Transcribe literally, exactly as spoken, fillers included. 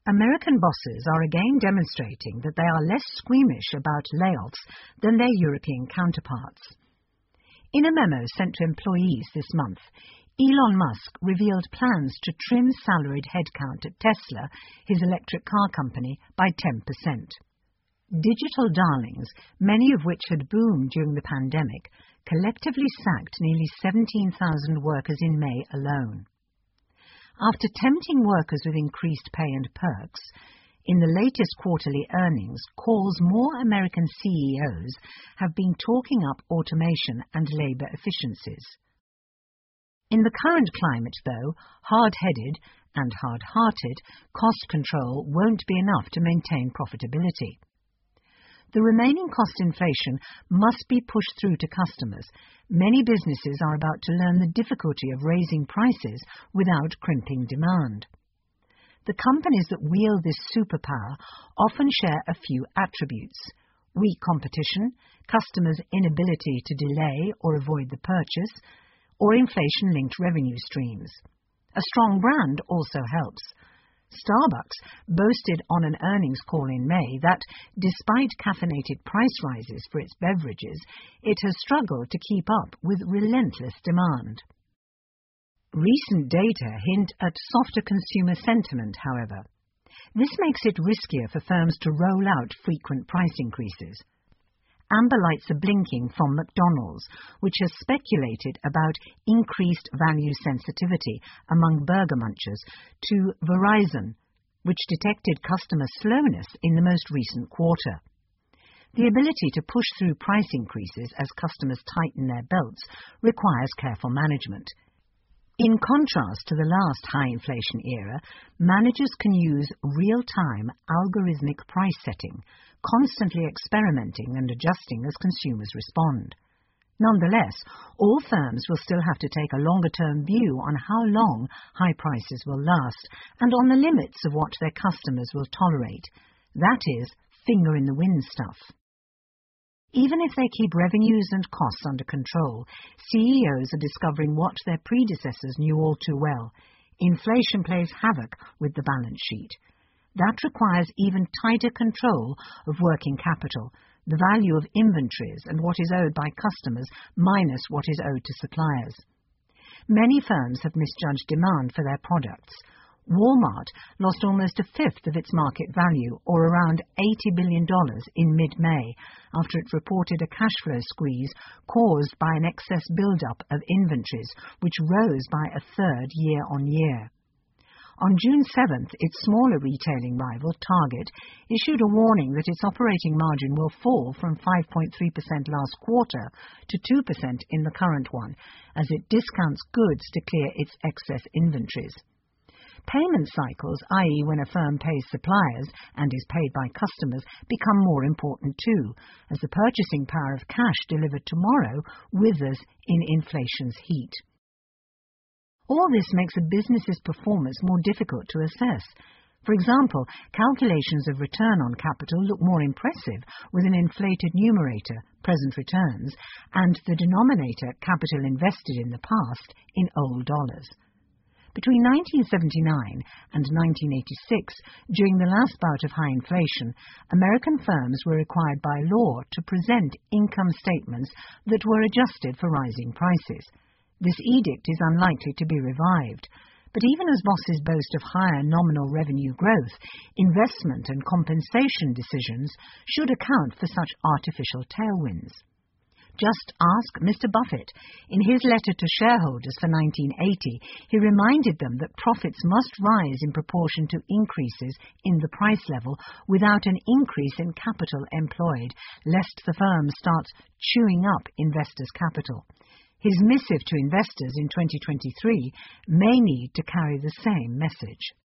American bosses are again demonstrating that they are less squeamish about layoffs than their European counterparts. In a memo sent to employees this month, Elon Musk revealed plans to trim salaried headcount at Tesla, his electric car company, by ten percent. Digital darlings, many of which had boomed during the pandemic, collectively sacked nearly seventeen thousand workers in May alone. After tempting workers with increased pay and perks, in the latest quarterly earnings calls, more American C E Os have been talking up automation and labour efficiencies. In the current climate, though, hard-headed and hard-hearted cost control won't be enough to maintain profitability. The remaining cost inflation must be pushed through to customers. Many businesses are about to learn the difficulty of raising prices without crimping demand. The companies that wield this superpower often share a few attributes: weak competition, customers' inability to delay or avoid the purchase, or inflation-linked revenue streams. A strong brand also helps. Starbucks boasted on an earnings call in May that, despite caffeinated price rises for its beverages, it has struggled to keep up with relentless demand. Recent data hint at softer consumer sentiment, however. This makes it riskier for firms to roll out frequent price increases. Amber lights are blinking from McDonald's, which has speculated about increased value sensitivity among burger munchers, to Verizon, which detected customer slowness in the most recent quarter. The ability to push through price increases as customers tighten their belts requires careful management. In contrast to the last high-inflation era, managers can use real-time algorithmic price setting, constantly experimenting and adjusting as consumers respond. Nonetheless, all firms will still have to take a longer-term view on how long high prices will last and on the limits of what their customers will tolerate. That is, finger-in-the-wind stuff. Even if they keep revenues and costs under control, C E Os are discovering what their predecessors knew all too well: inflation plays havoc with the balance sheet. That requires even tighter control of working capital, the value of inventories and what is owed by customers minus what is owed to suppliers. Many firms have misjudged demand for their products. Walmart lost almost a fifth of its market value, or around eighty billion dollars, in mid-May, after it reported a cash flow squeeze caused by an excess build-up of inventories, which rose by a third year on year. On June seventh, its smaller retailing rival, Target, issued a warning that its operating margin will fall from five point three percent last quarter to two percent in the current one, as it discounts goods to clear its excess inventories. Payment cycles, that is when a firm pays suppliers and is paid by customers, become more important too, as the purchasing power of cash delivered tomorrow withers in inflation's heat. All this makes a business's performance more difficult to assess. For example, calculations of return on capital look more impressive with an inflated numerator, present returns, and the denominator, capital invested in the past, in old dollars. Between nineteen seventy-nine and nineteen eighty-six, during the last bout of high inflation, American firms were required by law to present income statements that were adjusted for rising prices. This edict is unlikely to be revived. But even as bosses boast of higher nominal revenue growth, investment and compensation decisions should account for such artificial tailwinds. Just ask Mister Buffett. In his letter to shareholders for nineteen eighty, he reminded them that profits must rise in proportion to increases in the price level without an increase in capital employed, lest the firm starts chewing up investors' capital. His missive to investors in twenty twenty-three may need to carry the same message.